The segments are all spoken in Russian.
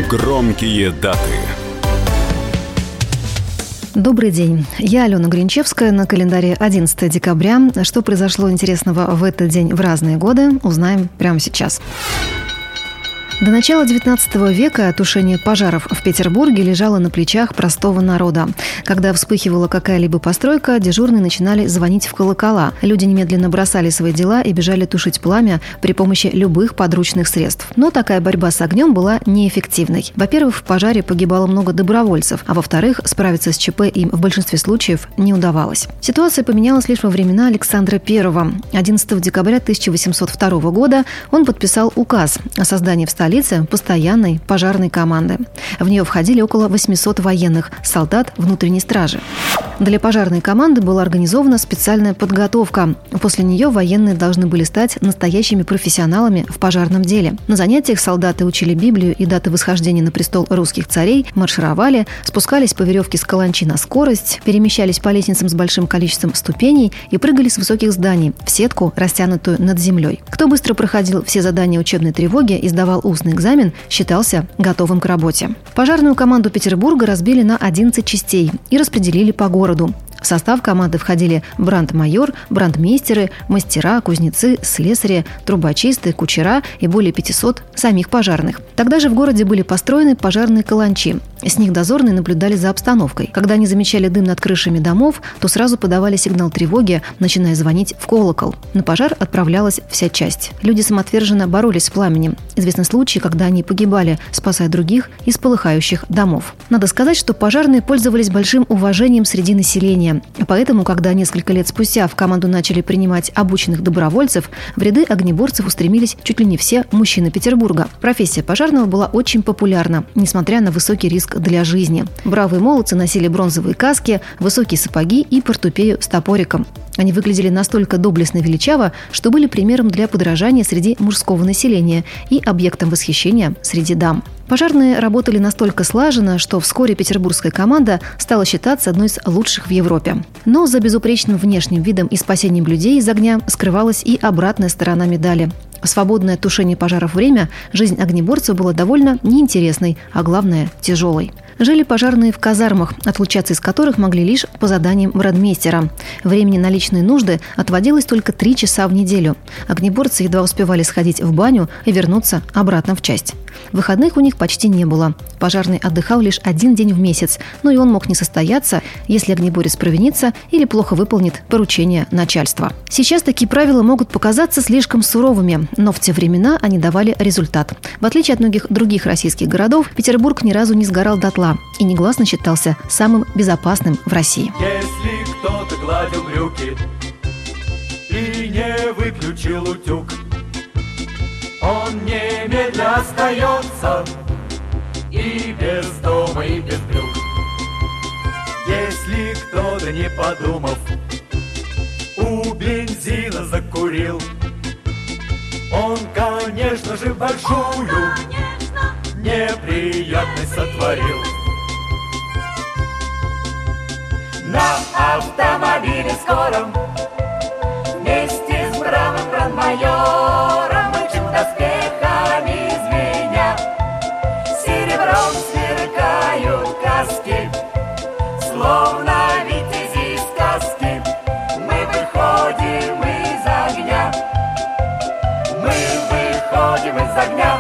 Громкие даты. Добрый день. Я Алена Гринчевская. На календаре 11 декабря. Что произошло интересного в этот день в разные годы, узнаем прямо сейчас. До начала XIX века тушение пожаров в Петербурге лежало на плечах простого народа. Когда вспыхивала какая-либо постройка, дежурные начинали звонить в колокола. Люди немедленно бросали свои дела и бежали тушить пламя при помощи любых подручных средств. Но такая борьба с огнем была неэффективной. Во-первых, в пожаре погибало много добровольцев, а во-вторых, справиться с ЧП им в большинстве случаев не удавалось. Ситуация поменялась лишь во времена Александра I. 11 декабря 1802 года он подписал указ о создании в столице постоянной пожарной команды. В нее входили около 800 военных, солдат внутренней стражи. Для пожарной команды была организована специальная подготовка. После нее военные должны были стать настоящими профессионалами в пожарном деле. На занятиях солдаты учили Библию и даты восхождения на престол русских царей, маршировали, спускались по веревке с каланчи на скорость, перемещались по лестницам с большим количеством ступеней и прыгали с высоких зданий в сетку, растянутую над землей. Кто быстро проходил все задания учебной тревоги и сдавал устный экзамен, считался готовым к работе. Пожарную команду Петербурга разбили на 11 частей и распределили по городу. В состав команды входили брандмайор, брандмейстеры, мастера, кузнецы, слесари, трубочисты, кучера и более 500 самих пожарных. Тогда же в городе были построены пожарные каланчи. С них дозорные наблюдали за обстановкой. Когда они замечали дым над крышами домов, то сразу подавали сигнал тревоги, начиная звонить в колокол. На пожар отправлялась вся часть. Люди самоотверженно боролись с пламенем. Известны случаи, когда они погибали, спасая других из полыхающих домов. Надо сказать, что пожарные пользовались большим уважением среди населения. Поэтому, когда несколько лет спустя в команду начали принимать обученных добровольцев, в ряды огнеборцев устремились чуть ли не все мужчины Петербурга. Профессия пожарного была очень популярна, несмотря на высокий риск для жизни. Бравые молодцы носили бронзовые каски, высокие сапоги и портупею с топориком. Они выглядели настолько доблестно и величаво, что были примером для подражания среди мужского населения и объектом восхищения среди дам. Пожарные работали настолько слаженно, что вскоре петербургская команда стала считаться одной из лучших в Европе. Но за безупречным внешним видом и спасением людей из огня скрывалась и обратная сторона медали. В свободное от тушения пожаров время жизнь огнеборцев была довольно неинтересной, а главное – тяжелой. Жили пожарные в казармах, отлучаться из которых могли лишь по заданиям брандмейстера. Времени на личные нужды отводилось только 3 часа в неделю. Огнеборцы едва успевали сходить в баню и вернуться обратно в часть. Выходных у них почти не было. Пожарный отдыхал лишь 1 день в месяц, но и он мог не состояться, если огнеборец провинится или плохо выполнит поручение начальства. Сейчас такие правила могут показаться слишком суровыми, но в те времена они давали результат. В отличие от многих других российских городов, Петербург ни разу не сгорал дотла и негласно считался самым безопасным в России. Если кто-то гладил брюки и не выключил утюг, он немедля остается и без дома, и без брюк. Если кто-то, не подумав, у бензина закурил, он, конечно же, большую неприятность сотворил. На автомобиле скором вместе с бравым брандмайором мчим доспехами звеня, серебром сверкают каски, словно витязи из сказки. Мы выходим из огня, мы выходим из огня.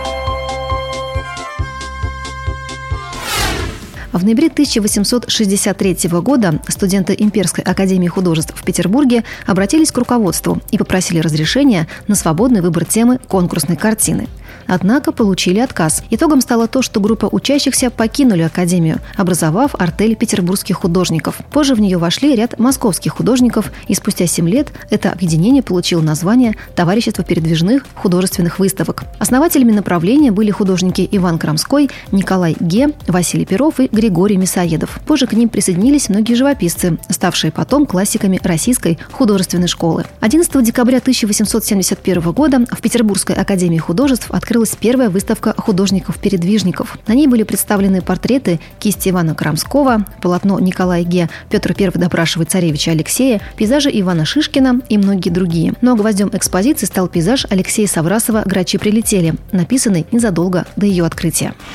В ноябре 1863 года студенты Имперской академии художеств в Петербурге обратились к руководству и попросили разрешения на свободный выбор темы конкурсной картины. Однако получили отказ. Итогом стало то, что группа учащихся покинули академию, образовав артель петербургских художников. Позже в нее вошли ряд московских художников, и спустя 7 лет это объединение получило название «Товарищество передвижных художественных выставок». Основателями направления были художники Иван Крамской, Николай Ге, Василий Перов и Григорий Мясоедов. Позже к ним присоединились многие живописцы, ставшие потом классиками российской художественной школы. 11 декабря 1871 года в Петербургской академии художеств открылась первая выставка художников-передвижников. На ней были представлены портреты кисти Ивана Крамского, полотно Николая Ге «Петр I допрашивает царевича Алексея», пейзажи Ивана Шишкина и многие другие. Но гвоздем экспозиции стал пейзаж Алексея Саврасова «Грачи прилетели», написанный незадолго до ее открытия.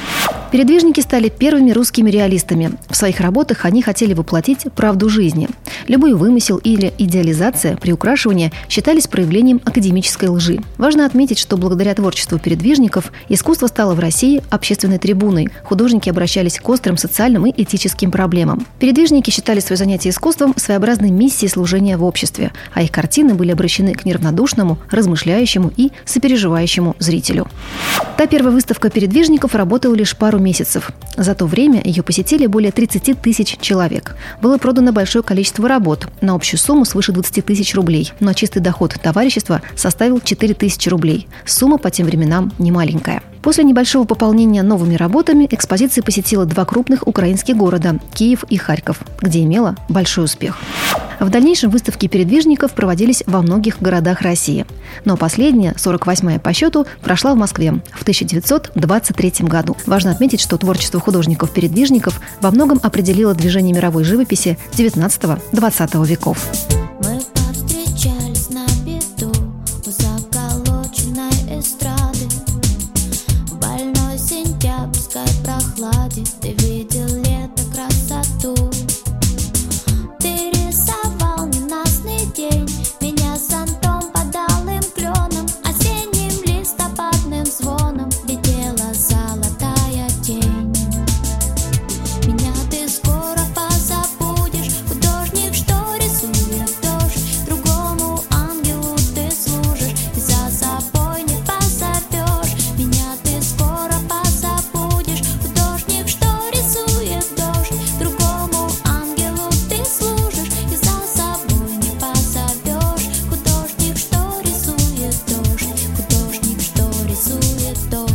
Передвижники стали первыми русскими реалистами. В своих работах они хотели воплотить правду жизни. Любой вымысел или идеализация, приукрашивание считались проявлением академической лжи. Важно отметить, что благодаря творчеству передвижников искусство стало в России общественной трибуной. Художники обращались к острым социальным и этическим проблемам. Передвижники считали свое занятие искусством своеобразной миссией служения в обществе, а их картины были обращены к неравнодушному, размышляющему и сопереживающему зрителю. Та первая выставка передвижников работала лишь пару месяцев. За то время ее посетили более 30 тысяч человек. Было продано большое количество работ на общую сумму свыше 20 тысяч рублей, но чистый доход товарищества составил 4 тысячи рублей. Сумма по тем временам немаленькая. После небольшого пополнения новыми работами экспозиция посетила 2 крупных украинских города – Киев и Харьков, где имела большой успех. В дальнейшем выставки передвижников проводились во многих городах России. Но последняя, 48-я по счету, прошла в Москве в 1923 году. Важно отметить, что творчество художников-передвижников во многом определило движение мировой живописи 19-20 веков. Мы повстречались на беду у заколоченной эстрады. В больной сентябрьской прохладе ты видел лето, красоту. Ты рисовал ненастный день, меня зонтом под алым кленом, осенним листопадным звоном летела золотая тень. Меня ты скоро позабудешь, художник, что рисует дождь. Другому ангелу ты служишь и за собой не позовешь. Меня ты скоро позабудешь, художник, что рисует дождь. Другому ангелу ты служишь и за собой не позовешь. Художник, что рисует дождь. Художник, что рисует дождь.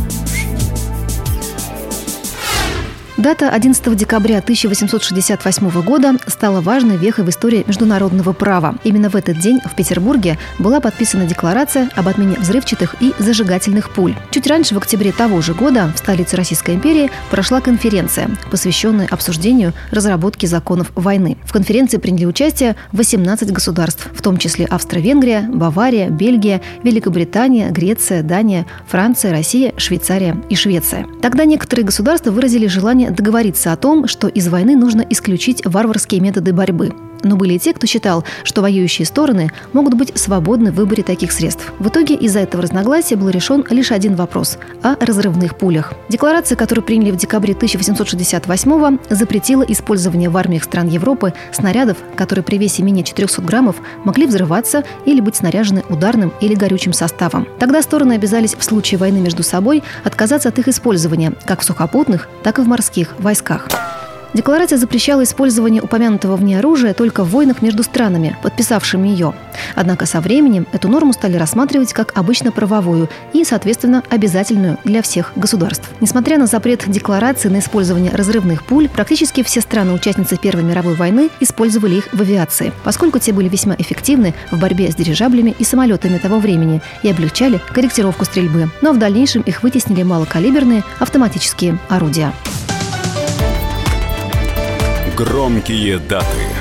Дата 11 декабря 1868 года стала важной вехой в истории международного права. Именно в этот день в Петербурге была подписана декларация об отмене взрывчатых и зажигательных пуль. Чуть раньше, в октябре того же года, в столице Российской империи прошла конференция, посвященная обсуждению разработки законов войны. В конференции приняли участие 18 государств, в том числе Австро-Венгрия, Бавария, Бельгия, Великобритания, Греция, Дания, Франция, Россия, Швейцария и Швеция. Тогда некоторые государства выразили желание договориться о том, что из войны нужно исключить варварские методы борьбы. Но были и те, кто считал, что воюющие стороны могут быть свободны в выборе таких средств. В итоге из-за этого разногласия был решен лишь один вопрос – о разрывных пулях. Декларация, которую приняли в декабре 1868-го, запретила использование в армиях стран Европы снарядов, которые при весе менее 400 граммов могли взрываться или быть снаряжены ударным или горючим составом. Тогда стороны обязались в случае войны между собой отказаться от их использования как в сухопутных, так и в морских войсках. Декларация запрещала использование упомянутого в ней оружия только в войнах между странами, подписавшими ее. Однако со временем эту норму стали рассматривать как обычно правовую и, соответственно, обязательную для всех государств. Несмотря на запрет декларации на использование разрывных пуль, практически все страны-участницы Первой мировой войны использовали их в авиации, поскольку те были весьма эффективны в борьбе с дирижаблями и самолетами того времени и облегчали корректировку стрельбы. Но в дальнейшем их вытеснили малокалиберные автоматические орудия. Громкие даты.